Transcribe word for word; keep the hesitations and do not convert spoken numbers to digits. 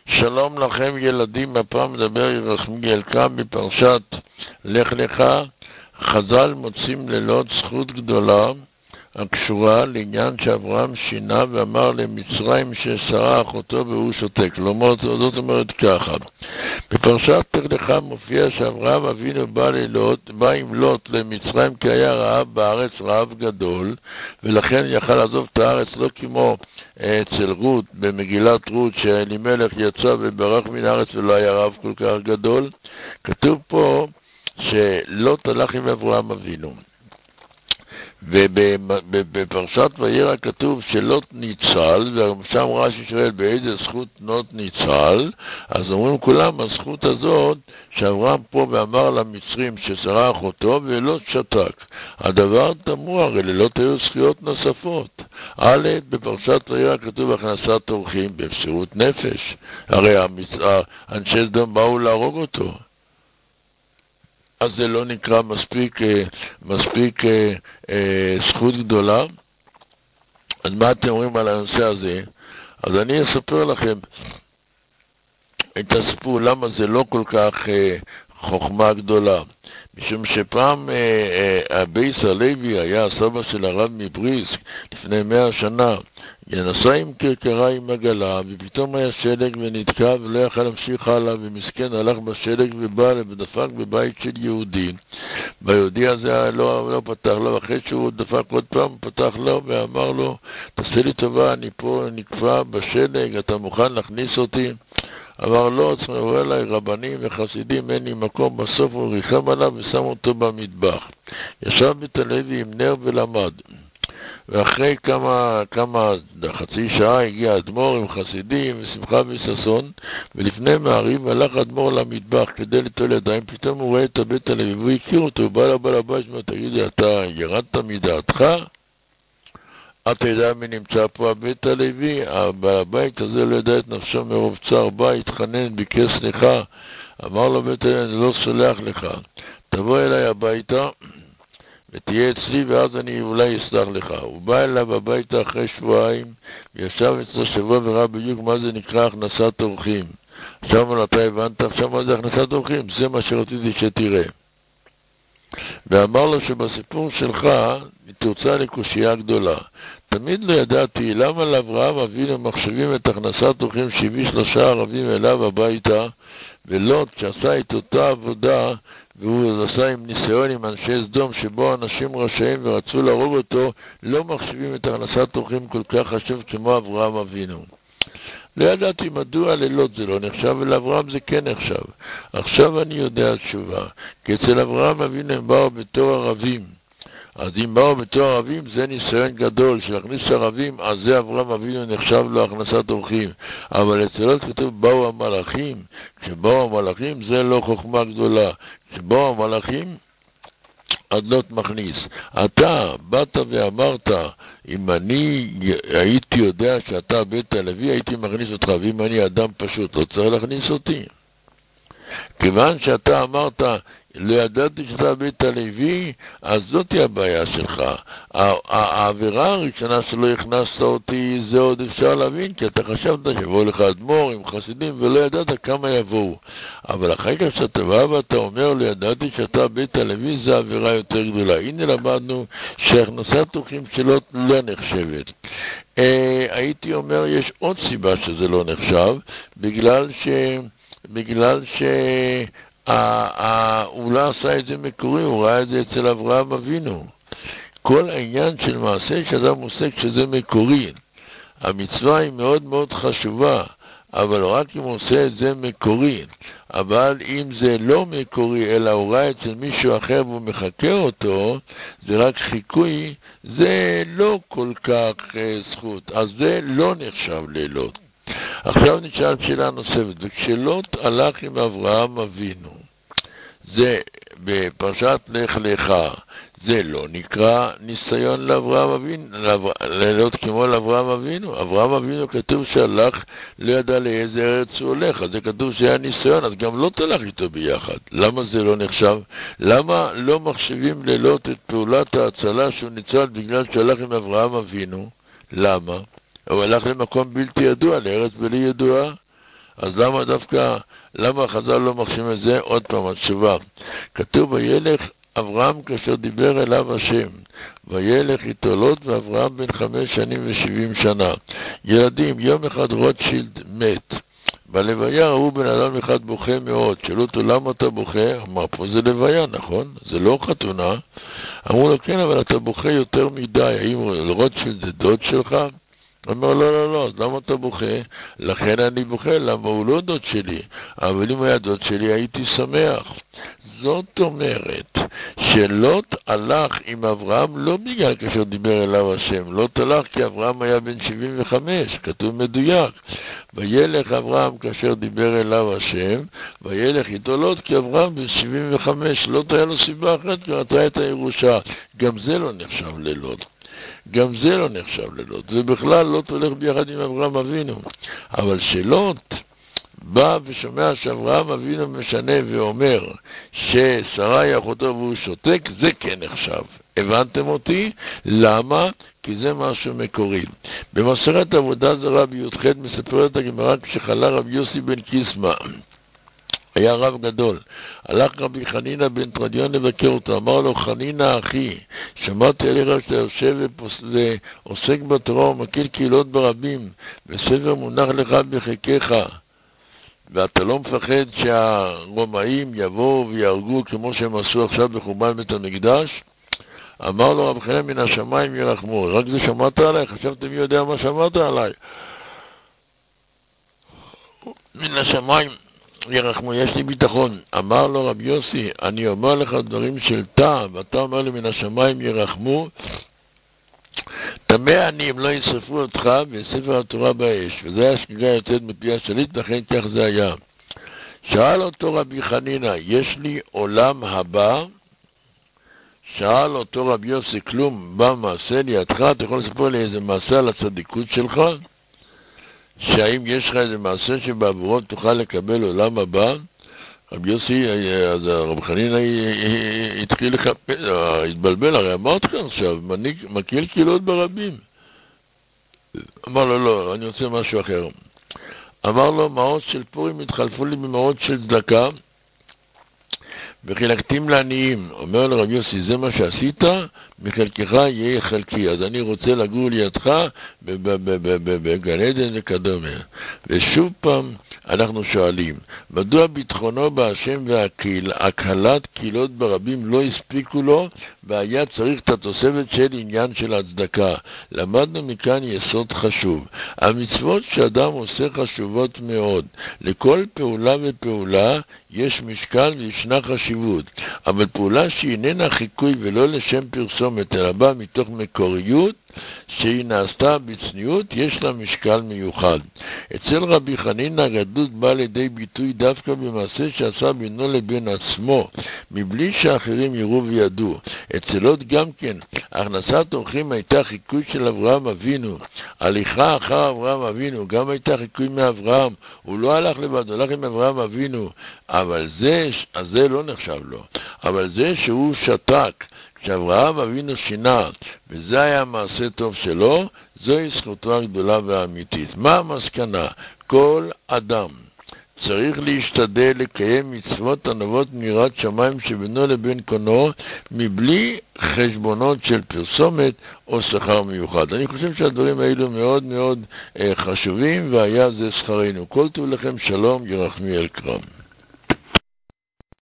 שלום לכם ילדים, הפעם מדבר ירחמיאל כאן בפרשת לך לך. חז"ל מוצאים לילות זכות גדולה הקשורה לעניין שאברהם שינה ואמר למצרים ששרה אחותו והוא שותק. כלומר, זאת אומרת ככה, בפרשת לך לך מופיע שאברהם אבינו בא, לילות, בא עם לוט למצרים כי היה רעב בארץ, רעב גדול, ולכן יכל לעזוב את הארץ, לא כמו אצל רות במגילת רות שאלימלך יצא וברח מן הארץ ולא היה רעב כל כך גדול. כתוב פה שלוט הלך עם אברהם אבינו, ובפרשת וירא כתוב שלוט ניצל, ושם רש"י שואל באיזה זכות לוט ניצל, אז אומרים כולם הזכות הזאת שאברהם פה ואמר למצרים ששרה אחותו ולוט שתק. הדבר תמוה, הרי ללוט היו זכויות נוספות. א', בפרשת וירא כתוב הכנסת אורחים במסירות נפש, הרי אנשי סדום באו להרוג אותו, אז זה לא נקרא מספיק, מספיק אה, אה, זכות גדולה. אז מה אתם אומרים על הנושא הזה? אז אני אספר לכם את הסיפור למה זה לא כל כך אה, חוכמה גדולה. משום שפעם אה, אה, בייס הלוי היה הסבא של הרב מבריסק לפני מאה שנה, נסע עם כרכרה עם עגלה, ופתאום היה שלג ונתקע ולא יכל להמשיך הלאה, ומסכן הלך בשלג ובא ודפק בבית של יהודי. ביהודי הזה לא, לא פתח לו, אחרי שהוא דפק עוד פעם פתח לו ואמר לו, תעשה לי טובה, אני פה נקפא בשלג, אתה מוכן להכניס אותי? אמר לא, צמרו אליי רבנים וחסידים, אין לי מקום. בסוף הוא ריחם עליו ושם אותו במטבח. ישב בית הלוי עם נר ולמד, ואחרי כמה, כמה, חצי שעה הגיע אדמו"ר עם חסידים ושמחה וששון, ולפני מעריב הלך אדמו"ר למטבח כדי ליטול ידיים. פתאום הוא רואה את הבית הלוי והוא הכיר אותו, הוא בא לבעל הבית ואומר, תגיד לי, אתה ירדת מדעתך? אתה יודע מי נמצא פה? הבית הלוי. הבעל הבית הזה לא ידע את נפשו מרוב צער, בא, התחנן, ביקש סליחה, אמר לו בית הלוי, אני לא סולח לך, תבוא אליי הביתה ותהיה אצלי ואז אני אולי אסלח לך. הוא בא אליו הביתה אחרי שבועיים, וישב אצלו שבוע וראה בדיוק מה זה נקרא הכנסת אורחים. עכשיו אמר, אתה הבנת עכשיו מה זה הכנסת אורחים? זה מה שרציתי שתראה. ואמר לו שבסיפור שלך תוצאה לקושייה גדולה. תמיד לא ידעתי למה לאברהם אבינו מחשבים את הכנסת אורחים שהביא שלושה ערבים אליו הביתה, ולוט שעשה את אותה עבודה והוא עשה עם ניסיון עם אנשי סדום שבו אנשים רשעים ורצו להרוג אותו, לא מחשבים את הכנסת אורחים כל כך חשוב כמו אברהם אבינו. לא ידעתי מדוע ללוט זה לא נחשב ולאברהם זה כן נחשב. עכשיו אני יודע תשובה, כי אצל אברהם אבינו הם באו בתור ערבים, אז אם באו בתור ערבים זה ניסיון גדול של להכניס ערבים, אז זה אברהם אבינו נחשב לו הכנסת אורחים. אבל אצל לוט כתוב באו המלאכים, כשבאו המלאכים זה לא חוכמה גדולה, כשבאו המלאכים אז לוט מכניס. אתה באת ואמרת, אם אני הייתי יודע שאתה בית הלוי הייתי מכניס אותך, ואם אני אדם פשוט לא צריך להכניס אותי. כיוון שאתה אמרת לא ידעתי שאתה בית הלוי, אז זאת היא הבעיה שלך. העבירה הראשונה שלא הכנסת אותי זה עוד אפשר להבין, כי אתה חשבת שיבואו לך אדמו"ר עם חסידים ולא ידעת כמה יבואו. אבל אחרי כך שאתה בא ואתה אומר לא ידעתי שאתה בית הלוי, זה עבירה יותר גדולה. הנה למדנו שהכנסת אורחים שלו לא נחשבת. אה, הייתי אומר יש עוד סיבה שזה לא נחשב, בגלל ש... בגלל ש... הוא לא עשה את זה מקורי, הוא ראה את זה אצל אברהם אבינו. כל העניין של מעשה שאדם עושה כשזה מקורי, המצווה היא מאוד מאוד חשובה, אבל רק אם הוא עושה את זה מקורי. אבל אם זה לא מקורי אלא הוא ראה אצל מישהו אחר והוא מחכה אותו, זה רק חיקוי, זה לא כל כך זכות, אז זה לא נחשב ללוט. עכשיו נשאל שאלה נוספת, וכשלוט הלך עם אברהם אבינו, זה בפרשת לך לך, זה לא נקרא ניסיון לאברהם אבינו, ללוט כמו לאברהם אבינו. אברהם אבינו כתוב שהלך, לא ידע לאיזה ארץ הוא הולך, אז זה כתוב שהיה ניסיון, אז גם לוט הלך איתו ביחד. למה זה לא נחשב? למה לא מחשבים ללוט את פעולת ההצלה שהוא ניצל בגלל שהלך עם אברהם אבינו? למה? הוא הלך למקום בלתי ידוע, לארץ בלי ידועה. אז למה דווקא, למה חז"ל לא מחשים את זה? עוד פעם, התשובה. כתוב, וילך אברהם כאשר דיבר אליו השם, וילך איתו לוט, ואברהם בן חמש שנים ושבעים שנה. ילדים, יום אחד רוטשילד מת. בלוויה ראו בן אדם אחד בוכה מאוד. שאלו אותו, למה אתה בוכה? אמר, פה זה לוויה, נכון? זה לא חתונה. אמרו לו, כן, אבל אתה בוכה יותר מדי. האם רוטשילד זה דוד שלך? אמר, לא, לא, לא, אז למה אתה בוכה? לכן אני בוכה, למה הוא לא דוד שלי? אבל אם היה דוד שלי, הייתי שמח. זאת אומרת, שלוט הלך עם אברהם לא בגלל כאשר דיבר אליו השם. לוט הלך כי אברהם היה בן שבעים וחמש, כתוב מדויק. וילך אברהם כאשר דיבר אליו השם, וילך איתו לוט כי אברהם בן שבעים וחמש. לוט היה לו סיבה אחת, כי רצה את הירושה. גם זה לא נחשב ללוט. גם זה לא נחשב ללוט. זה בכלל לוט הולך ביחד עם אברהם אבינו. אבל שלוט בא ושומע שאברהם אבינו משנה ואומר ששרה אחותו והוא שותק, זה כן נחשב. הבנתם אותי? למה? כי זה משהו מקורי. במסכת עבודה זרה בי"ח מספרת הגמרא כשחלה רבי יוסי בן קיסמא, היה רב גדול. הלך רבי חנינא בן תרדיון לבקר אותו, אמר לו, חנינא אחי, שמעתי עליך שאתה יושב ועוסק בתורה ומכיר קהילות ברבים, וספר מונח לך בחיקך, ואתה לא מפחד שהרומאים יבואו ויהרגו כמו שהם עשו עכשיו בחורבן בית המקדש? אמר לו, רב חנינא, מן השמיים ירחמו. רק זה שמעת עליי? חשבתם מי יודע מה שמעת עליי? מן השמיים ירחמו, יש לי ביטחון. אמר לו רב יוסי, אני אומר לך דברים של טעם, ואתה אומר לי מן השמיים ירחמו, תמה אני אם לא ישרפו אותך בספר התורה באש. וזה היה שגגה יוצאת מפי השליט, לכן כך זה היה. שאל אותו רבי חנינא, יש לי עולם הבא? שאל אותו רבי יוסי, כלום בא מעשה לידך? אתה יכול לספר לי איזה מעשה על הצדיקות שלך? שהאם יש לך איזה מעשה שבעבורו תוכל לקבל עולם הבא? רבי יוסי, אז רבי חנינא התחיל לחפש, התבלבל, הרי אמרת כאן עכשיו, מקיל קהילות ברבים. אמר לו, לא, אני רוצה משהו אחר. אמר לו, מעות של פורים התחלפו לי במעות של צדקה, וחילקתים לעניים. אומר לרבי יוסי, זה מה שעשית, מחלקך יהיה חלקי. אז אני רוצה לגור לידך בגן עדן וכדומה. ושוב פעם אנחנו שואלים, מדוע ביטחונו בהשם והקהלת קהילות ברבים לא הספיקו לו, והיה צריך את התוספת של עניין של הצדקה? למדנו מכאן יסוד חשוב. המצוות שאדם עושה חשובות מאוד. לכל פעולה ופעולה יש משקל וישנה חשיבות, אבל פעולה שהיא איננה חיקוי ולא לשם פרסומת, אלא באה מתוך מקוריות, שהיא נעשתה בצניעות, יש לה משקל מיוחד. אצל רבי חנינא הגדלות באה לידי ביטוי דווקא במעשה שעשה בינו לבין עצמו, מבלי שאחרים יראו וידעו. אצל לוט גם כן, הכנסת אורחים הייתה חיקוי של אברהם אבינו. הליכה אחר אברהם אבינו גם הייתה חיקוי מאברהם. הוא לא הלך לבד, הוא הלך עם אברהם אבינו. אבל זה, אז זה לא נחשב לו. אבל זה שהוא שתק, כשאברהם אבינו שינה, וזה היה מעשה טוב שלו, זוהי זכותו הגדולה והאמיתית. מה המסקנה? כל אדם צריך להשתדל לקיים מצוות הנובעות מיראת שמיים שבינו לבין קונו, מבלי חשבונות של פרסומת או שכר מיוחד. אני חושב שהדברים האלו מאוד מאוד חשובים, והיה זה שכרנו. כל טוב לכם, שלום, ירחמיאל קרם.